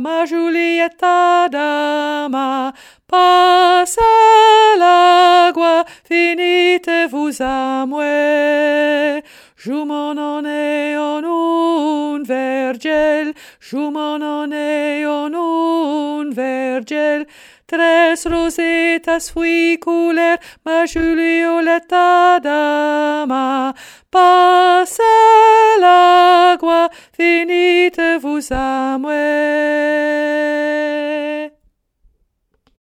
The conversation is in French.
ma Giulietta dama, passa l'agua, finite-vous à moi. Je m'en en ai en un vergel, je m'en en ai en un vergel. Tres rosetas fui couler, ma Giulietta dama, passa l'agua, finite-vous à moi.